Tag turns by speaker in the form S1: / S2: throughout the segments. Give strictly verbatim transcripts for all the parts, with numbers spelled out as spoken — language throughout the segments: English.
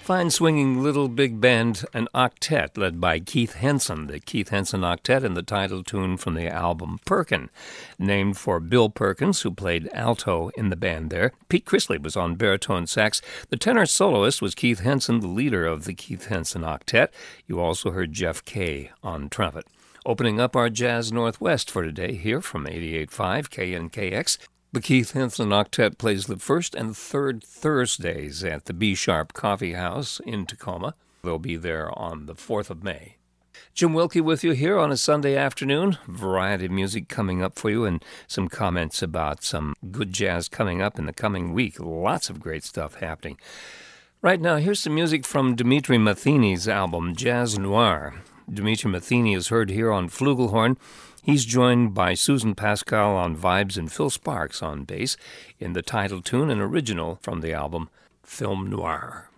S1: Fine swinging little big band, an octet led by Keith Henson, the Keith Henson Octet, and the title tune from the album Perkin, named for Bill Perkins, who played alto in the band there. Pete Chrisley was on baritone sax. The tenor soloist was Keith Henson, the leader of the Keith Henson Octet. You also heard Jeff Kay on trumpet. Opening up our Jazz Northwest for today here from eighty-eight point five K N K X. The Keith Henson Octet plays the first and third Thursdays at the B-Sharp Coffee House in Tacoma. They'll be there on the fourth of May. Jim Wilkie with you here on a Sunday afternoon. Variety of music coming up for you and some comments about some good jazz coming up in the coming week. Lots of great stuff happening. Right now, here's some music from Dimitri Matheni's album, Jazz Noir. Dimitri Matheny is heard here on flugelhorn. He's joined by Susan Pascal on vibes and Phil Sparks on bass in the title tune, an original from the album Film Noir.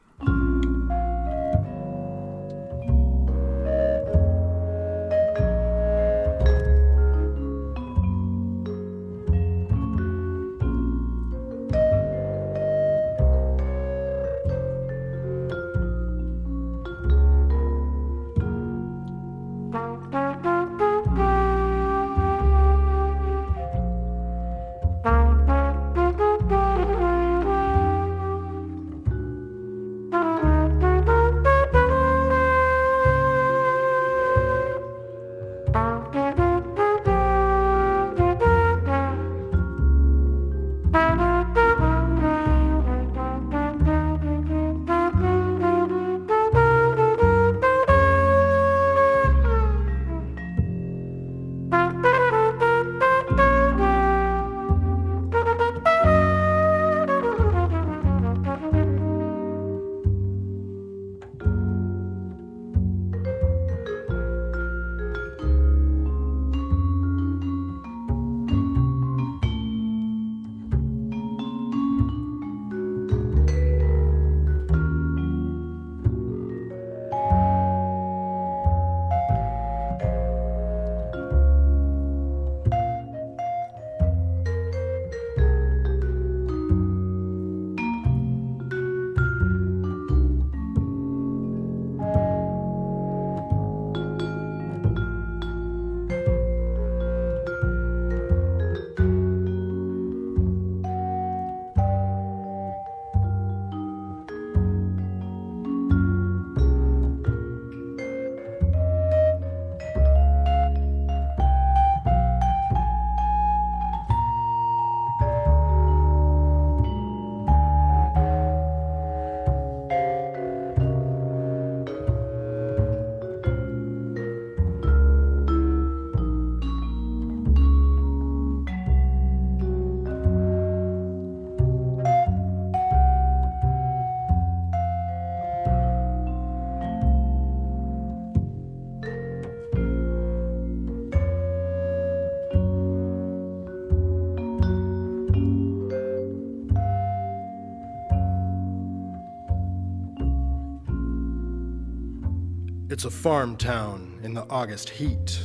S2: It's a farm town in the August heat,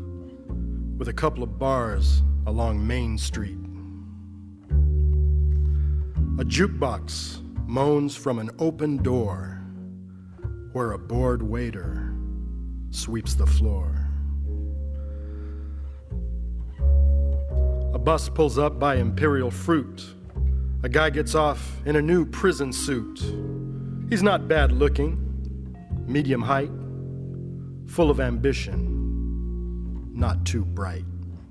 S2: with a couple of bars along Main Street. A jukebox moans from an open door, where a bored waiter sweeps the floor. A bus pulls up by Imperial Fruit. A guy gets off in a new prison suit. He's not bad looking, medium height, full of ambition, not too bright.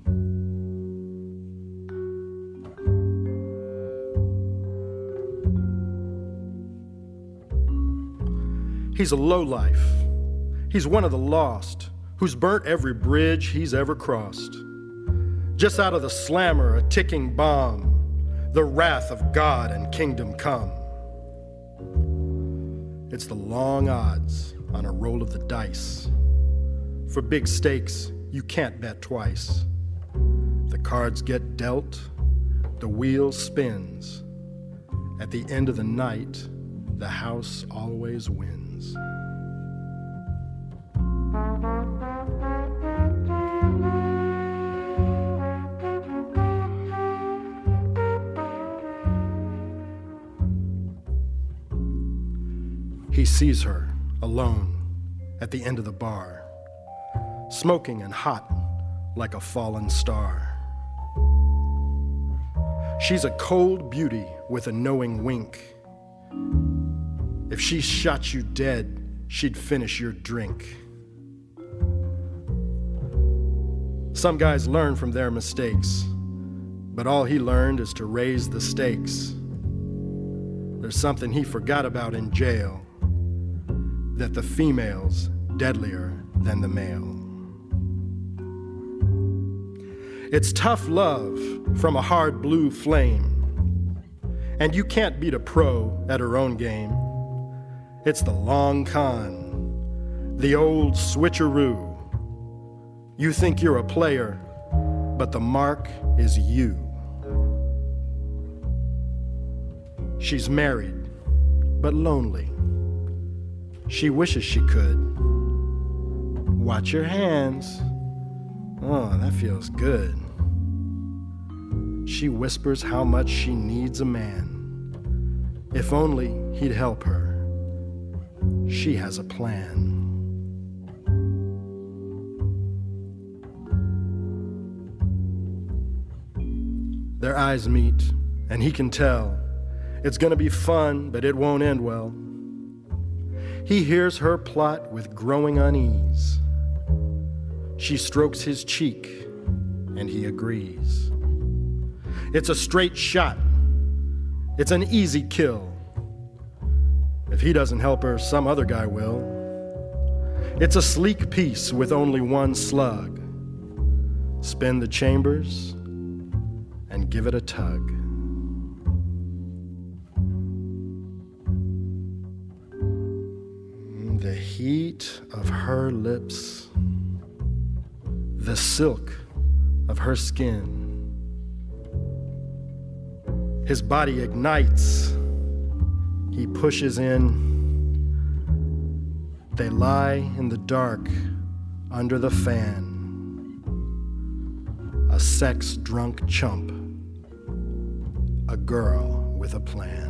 S2: He's a lowlife. He's one of the lost, who's burnt every bridge he's ever crossed. Just out of the slammer, a ticking bomb, the wrath of God and kingdom come. It's the long odds on a roll of the dice. For big stakes, you can't bet twice. The cards get dealt, the wheel spins. At the end of the night, the house always wins. He sees her, alone, at the end of the bar, smoking and hot like a fallen star. She's a cold beauty with a knowing wink. If she shot you dead, she'd finish your drink. Some guys learn from their mistakes, but all he learned is to raise the stakes. There's something he forgot about in jail, that the female's deadlier than the male. It's tough love from a hard blue flame, and you can't beat a pro at her own game. It's the long con, the old switcheroo. You think you're a player, but the mark is you. She's married, but lonely. She wishes she could. Watch your hands. Oh, that feels good. She whispers how much she needs a man. If only he'd help her. She has a plan. Their eyes meet, and he can tell it's gonna be fun, but it won't end well. He hears her plot with growing unease. She strokes his cheek, and he agrees. It's a straight shot. It's an easy kill. If he doesn't help her, some other guy will. It's a sleek piece with only one slug. Spin the chambers and give it a tug. The heat of her lips, the silk of her skin. His body ignites. He pushes in. They lie in the dark under the fan. A sex-drunk chump. A girl with a plan.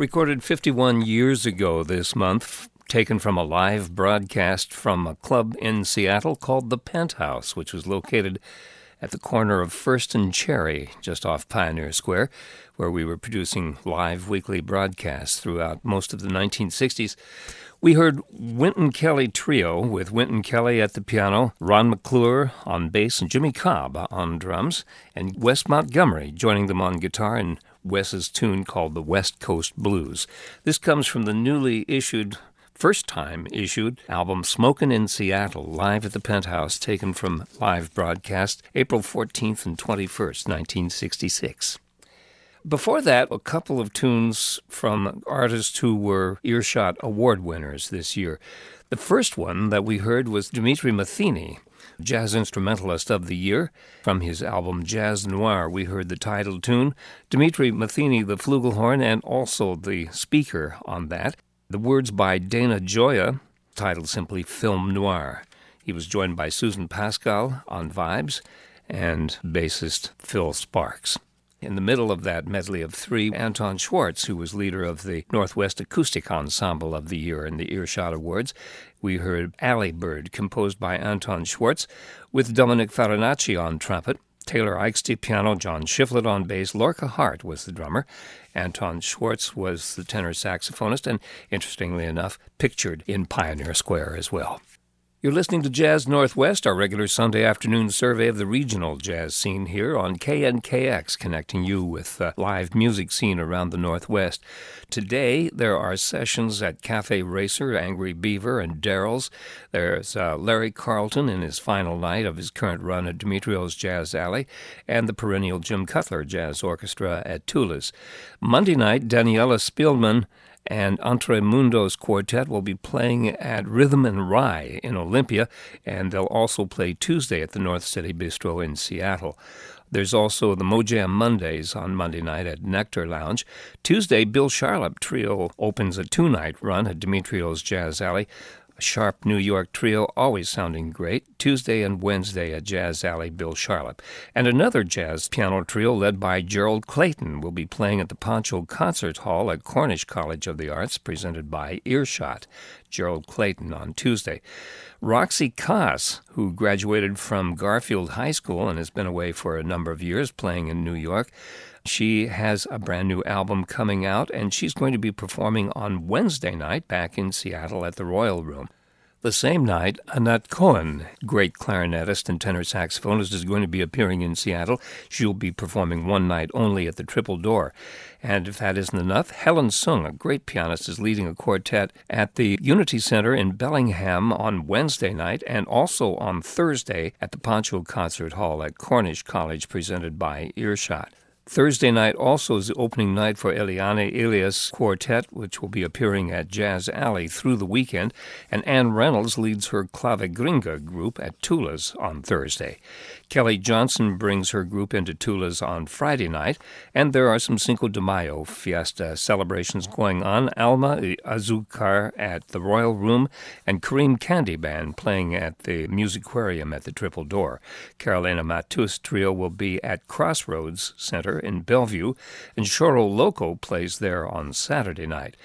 S1: recorded fifty-one years ago this month, taken from a live broadcast from a club in Seattle called the Penthouse, which was located at the corner of First and Cherry, just off Pioneer Square, where we were producing live weekly broadcasts throughout most of the nineteen sixties. We heard Wynton Kelly Trio with Wynton Kelly at the piano, Ron McClure on bass, and Jimmy Cobb on drums, and Wes Montgomery joining them on guitar in Wes's tune called the West Coast Blues. This comes from the newly issued, first time issued, album Smokin' in Seattle, live at the Penthouse, taken from live broadcast April fourteenth and twenty-first, nineteen sixty-six. Before that, a couple of tunes from artists who were Earshot Award winners this year. The first one that we heard was Dimitri Matheny, Jazz Instrumentalist of the Year. From his album Jazz Noir, we heard the title tune. Dimitri Matheny, the flugelhorn, and also the speaker on that. The words by Dana Gioia, titled simply Film Noir. He was joined by Susan Pascal on vibes and bassist Phil Sparks. In the middle of that medley of three, Anton Schwartz, who was leader of the Northwest Acoustic Ensemble of the Year in the Earshot Awards. We heard Alley Bird, composed by Anton Schwartz, with Dominic Farinacci on trumpet, Taylor Eichste piano, John Shiflett on bass, Lorca Hart was the drummer. Anton Schwartz was the tenor saxophonist and, interestingly enough, pictured in Pioneer Square as well. You're listening to Jazz Northwest, our regular Sunday afternoon survey of the regional jazz scene here on K N K X, connecting you with the live music scene around the Northwest. Today, there are sessions at Cafe Racer, Angry Beaver, and Daryl's. There's uh, Larry Carlton in his final night of his current run at Demetrio's Jazz Alley, and the perennial Jim Cutler Jazz Orchestra at Tula's. Monday night, Daniela Spielman and Entre Mundos Quartet will be playing at Rhythm and Rye in Olympia, and they'll also play Tuesday at the North City Bistro in Seattle. There's also the Mojam Mondays on Monday night at Nectar Lounge. Tuesday, Bill Charlap Trio opens a two-night run at Demetrio's Jazz Alley. A sharp New York trio, always sounding great, Tuesday and Wednesday at Jazz Alley, Bill Charlap. And another jazz piano trio led by Gerald Clayton will be playing at the Pancho Concert Hall at Cornish College of the Arts, presented by Earshot. Gerald Clayton on Tuesday. Roxy Koss, who graduated from Garfield High School and has been away for a number of years playing in New York, she has a brand new album coming out, and she's going to be performing on Wednesday night back in Seattle at the Royal Room. The same night, Anat Cohen, great clarinetist and tenor saxophonist, is going to be appearing in Seattle. She'll be performing one night only at the Triple Door. And if that isn't enough, Helen Sung, a great pianist, is leading a quartet at the Unity Center in Bellingham on Wednesday night, and also on Thursday at the Pancho Concert Hall at Cornish College, presented by Earshot. Thursday night also is the opening night for Eliane Elias Quartet, which will be appearing at Jazz Alley through the weekend, and Ann Reynolds leads her Clave Gringa group at Tula's on Thursday. Kelly Johnson brings her group into Tula's on Friday night, and there are some Cinco de Mayo fiesta celebrations going on. Alma Azucar at the Royal Room, and Kareem Candy Band playing at the Musicarium at the Triple Door. Carolina Matus Trio will be at Crossroads Center in Bellevue, and Choro Loco plays there on Saturday night.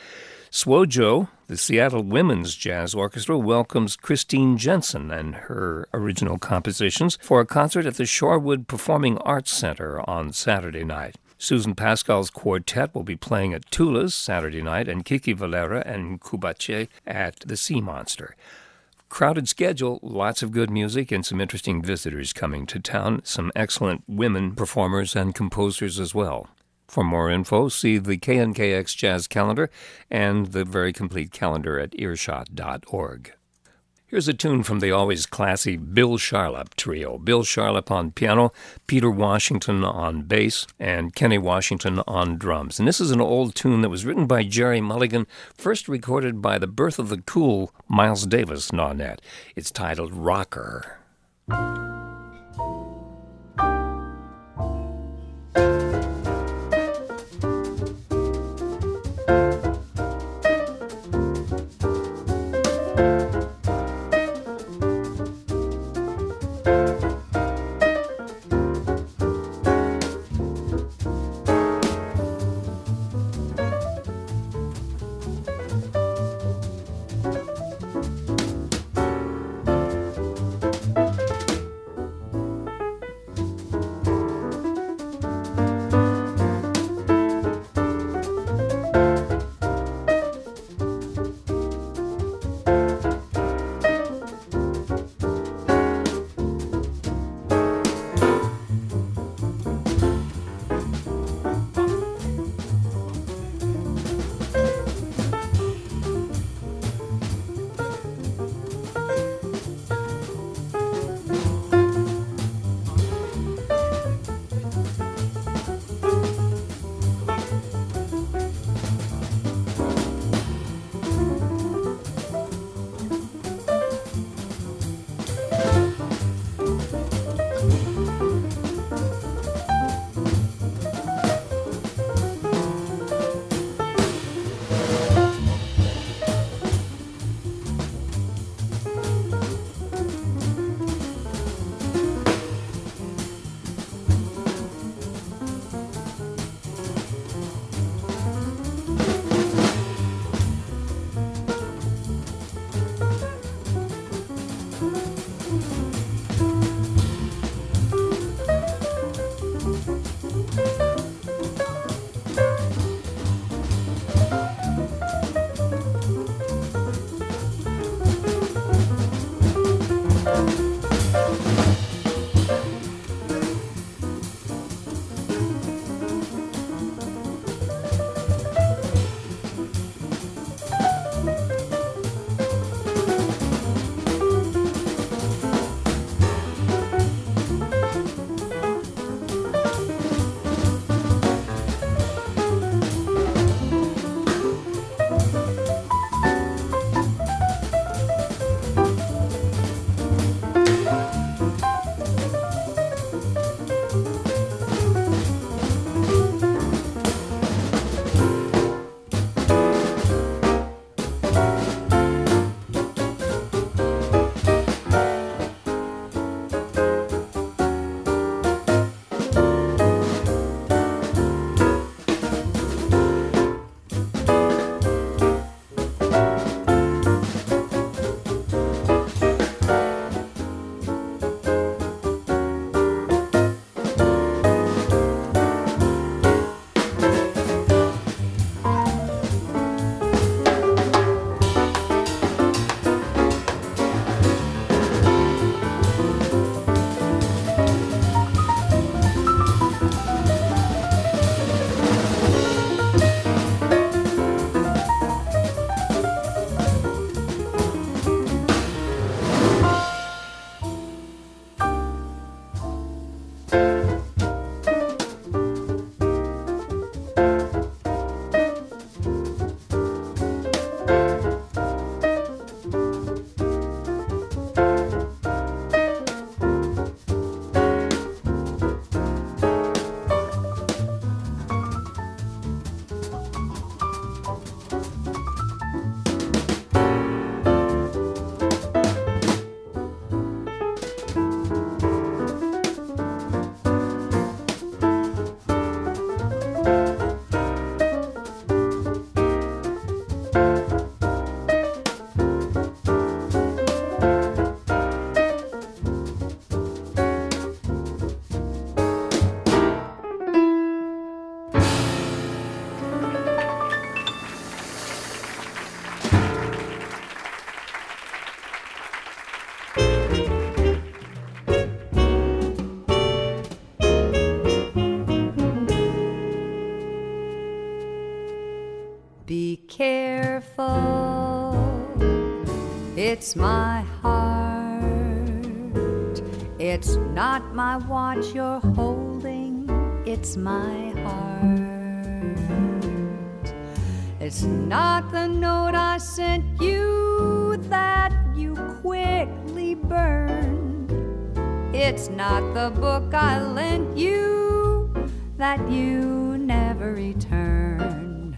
S1: Swojo, the Seattle Women's Jazz Orchestra, welcomes Christine Jensen and her original compositions for a concert at the Shorewood Performing Arts Center on Saturday night. Susan Pascal's quartet will be playing at Tula's Saturday night, and Kiki Valera and Kubache at the Sea Monster. Crowded schedule, lots of good music, and some interesting visitors coming to town, some excellent women performers and composers as well. For more info, see the K N K X Jazz Calendar and the very complete calendar at earshot dot org. Here's a tune from the always classy Bill Charlap Trio. Bill Charlap on piano, Peter Washington on bass, and Kenny Washington on drums. And this is an old tune that was written by Jerry Mulligan, first recorded by the Birth of the Cool Miles Davis Nonet. It's titled Rocker.
S3: It's my heart. It's not my watch you're holding. It's my heart. It's not the note I sent you that you quickly burned. It's not the book I lent you that you never returned.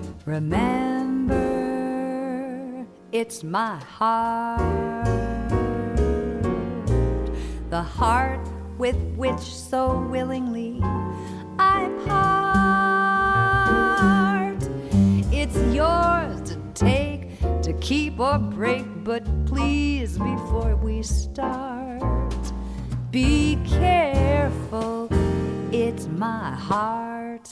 S3: Remember, it's my heart, the heart with which so willingly I part. It's yours to take, to keep or break, but please, before we start, be careful, it's my heart.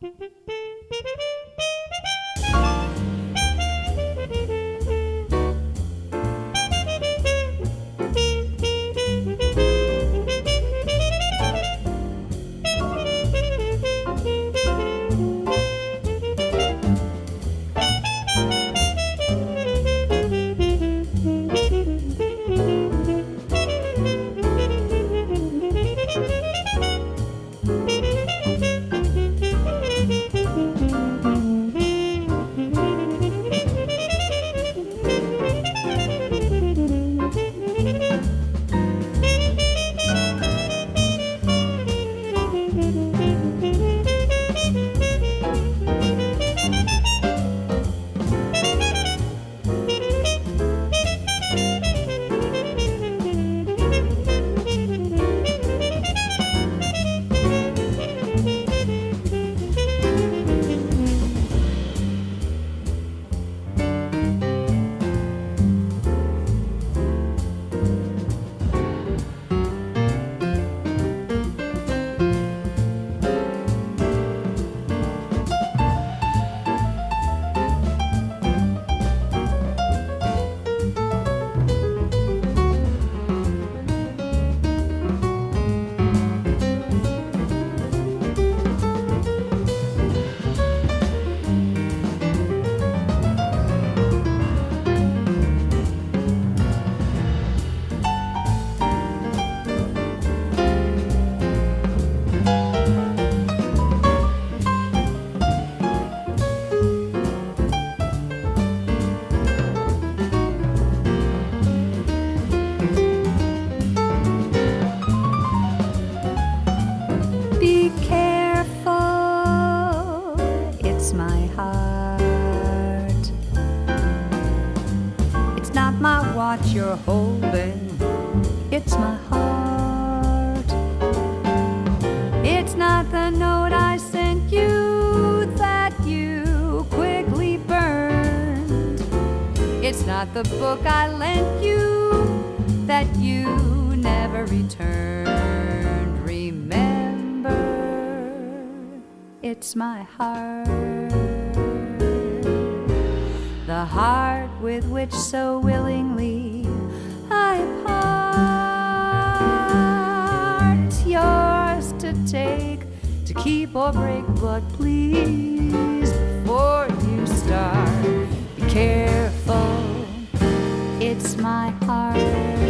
S3: You're holding, it's my heart. It's not the note I sent you that you quickly burned. It's not the book I lent you that you never returned. Remember, it's my heart, the heart with which so willingly I part. Yours to take, to keep or break, but please, before you start, be careful, it's my heart.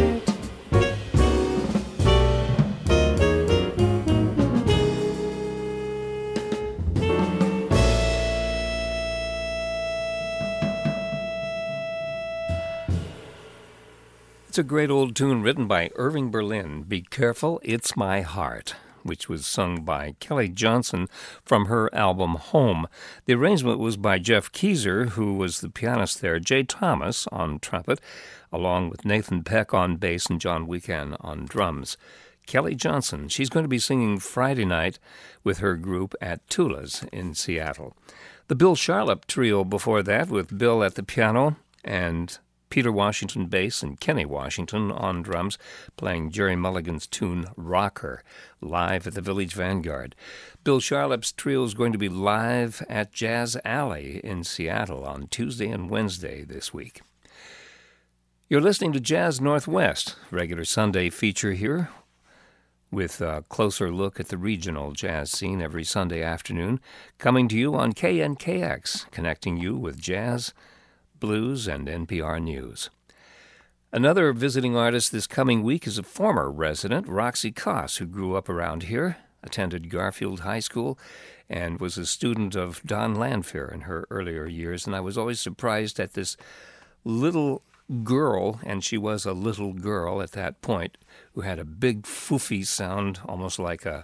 S1: It's a great old tune written by Irving Berlin, Be Careful, It's My Heart, which was sung by Kelly Johnson from her album Home. The arrangement was by Jeff Keezer, who was the pianist there, Jay Thomas on trumpet, along with Nathan Peck on bass and John Weekend on drums. Kelly Johnson, she's going to be singing Friday night with her group at Tula's in Seattle. The Bill Charlap Trio before that, with Bill at the piano and Peter Washington bass and Kenny Washington on drums, playing Jerry Mulligan's tune Rocker, live at the Village Vanguard. Bill Charlap's trio is going to be live at Jazz Alley in Seattle on Tuesday and Wednesday this week. You're listening to Jazz Northwest, regular Sunday feature here, with a closer look at the regional jazz scene every Sunday afternoon, coming to you on K N K X, connecting you with jazz, blues, and N P R News. Another visiting artist this coming week is a former resident, Roxy Koss, who grew up around here, attended Garfield High School, and was a student of Don Landfair in her earlier years. And I was always surprised at this little girl, and she was a little girl at that point, who had a big foofy sound, almost like a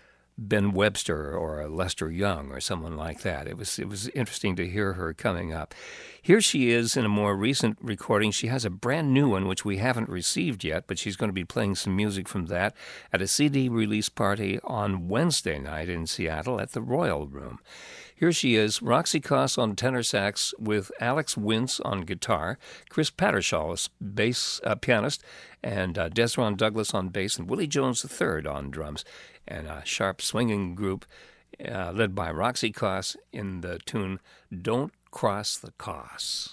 S1: Ben Webster or a Lester Young or someone like that. It was it was interesting to hear her coming up. Here she is in a more recent recording. She has a brand new one, which we haven't received yet, but she's going to be playing some music from that at a C D release party on Wednesday night in Seattle at the Royal Room. Here she is, Roxy Koss on tenor sax with Alex Wince on guitar, Chris Pattershaw, bass uh, pianist, and uh, Desron Douglas on bass, and Willie Jones the third on drums, and a sharp swinging group uh, led by Roxy Koss in the tune Don't Cross the Koss.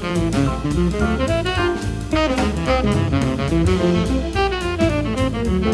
S4: Thank you.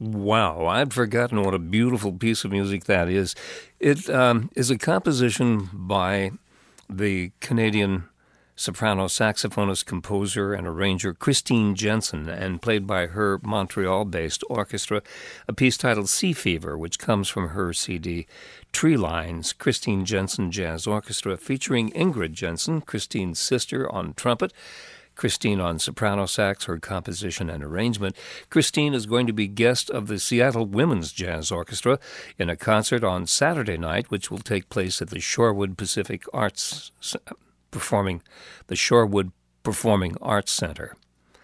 S1: Wow, I'd forgotten what a beautiful piece of music that is. It um, is a composition by the Canadian soprano saxophonist, composer, and arranger Christine Jensen, and played by her Montreal-based orchestra, a piece titled Sea Fever, which comes from her C D Tree Lines, Christine Jensen Jazz Orchestra, featuring Ingrid Jensen, Christine's sister, on trumpet, Christine on soprano sax, her composition and arrangement. Christine is going to be guest of the Seattle Women's Jazz Orchestra in a concert on Saturday night, which will take place at the Shorewood Pacific Arts Performing, the Shorewood Performing Arts Center.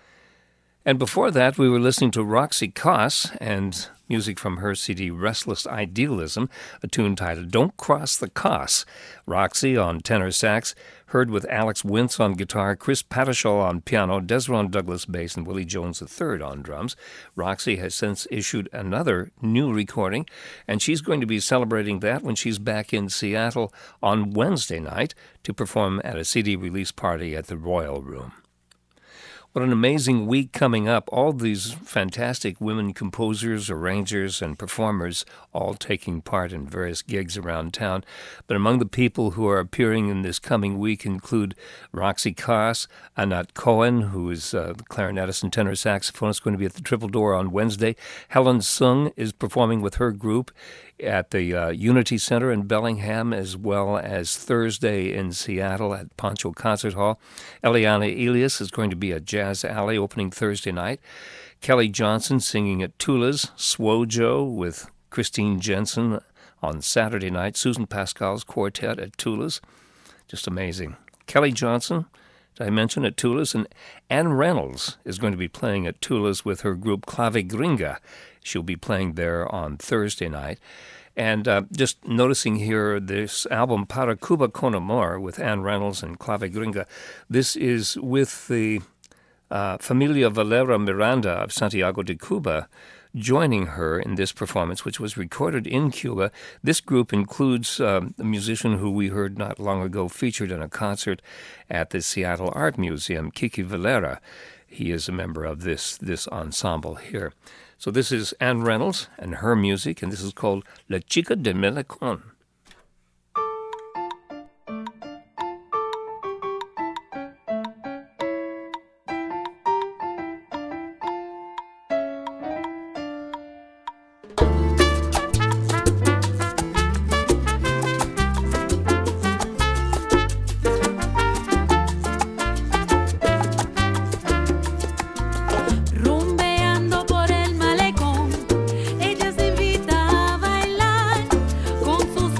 S1: And before that, we were listening to Roxy Koss and music from her C D Restless Idealism, a tune titled Don't Cross the Koss. Roxy on tenor sax, heard with Alex Wintz on guitar, Chris Patashall on piano, Desron Douglas bass, and Willie Jones the third on drums. Roxy has since issued another new recording, and she's going to be celebrating that when she's back in Seattle on Wednesday night to perform at a C D release party at the Royal Room. What an amazing week coming up. All these fantastic women composers, arrangers, and performers all taking part in various gigs around town. But among the people who are appearing in this coming week include Roxy Koss, Anat Cohen, who is uh, the clarinetist and tenor saxophonist, going to be at the Triple Door on Wednesday. Helen Sung is performing with her group at the uh, Unity Center in Bellingham, as well as Thursday in Seattle at Poncho Concert Hall. Eliana Elias is going to be at Jazz Alley opening Thursday night. Kelly Johnson singing at Tula's. Swojo with Christine Jensen on Saturday night. Susan Pascal's quartet at Tula's. Just amazing. Kelly Johnson, did I mention, at Tula's? And Ann Reynolds is going to be playing at Tula's with her group Clave Gringa. She'll be playing there on Thursday night. And uh, just noticing here this album, Para Cuba Con Amor, with Ann Reynolds and Clave Gringa. This is with the uh, Familia Valera Miranda of Santiago de Cuba joining her in this performance, which was recorded in Cuba. This group includes um, a musician who we heard not long ago featured in a concert at the Seattle Art Museum, Kiki Valera. He is a member of this, this ensemble here. So this is Ann Reynolds and her music, and this is called La Chica de Melecon.
S4: Rumbeando por el malecón, ella se invita a bailar con sus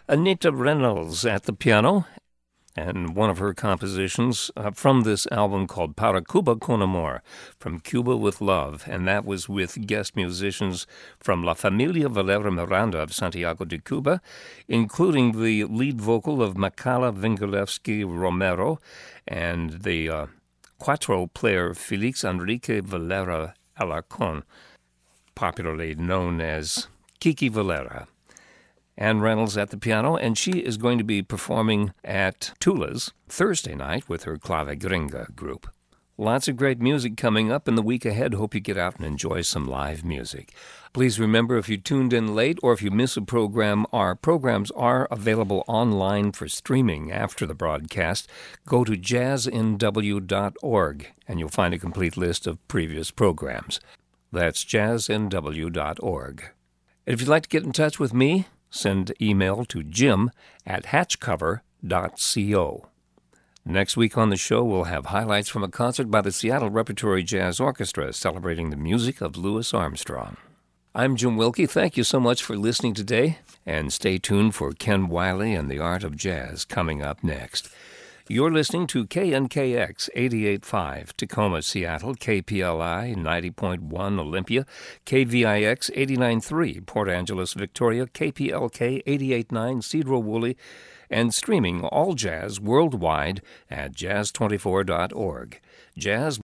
S1: Anita Reynolds at the piano, and one of her compositions uh, from this album called Para Cuba con Amor, From Cuba with Love, and that was with guest musicians from La Familia Valera Miranda of Santiago de Cuba, including the lead vocal of Makala Vingilevsky Romero and the uh, cuatro player Felix Enrique Valera Alarcon, popularly known as Kiki Valera. Ann Reynolds at the piano, and she is going to be performing at Tula's Thursday night with her Clave Gringa group. Lots of great music coming up in the week ahead. Hope you get out and enjoy some live music. Please remember, if you tuned in late or if you miss a program, our programs are available online for streaming after the broadcast. Go to jazz n w dot org, and you'll find a complete list of previous programs. That's jazz n w dot org. And if you'd like to get in touch with me, send email to jim at hatchcover dot co. Next week on the show, we'll have highlights from a concert by the Seattle Repertory Jazz Orchestra celebrating the music of Louis Armstrong. I'm Jim Wilkie. Thank you so much for listening today, and stay tuned for Ken Wiley and the Art of Jazz coming up next. You're listening to K N K X eighty-eight point five, Tacoma, Seattle, K P L I ninety point one, Olympia, K V I X eighty-nine point three, Port Angeles, Victoria, K P L K eighty-eight point nine, Cedro Woolley, and streaming all jazz worldwide at jazz twenty-four dot org. Jazz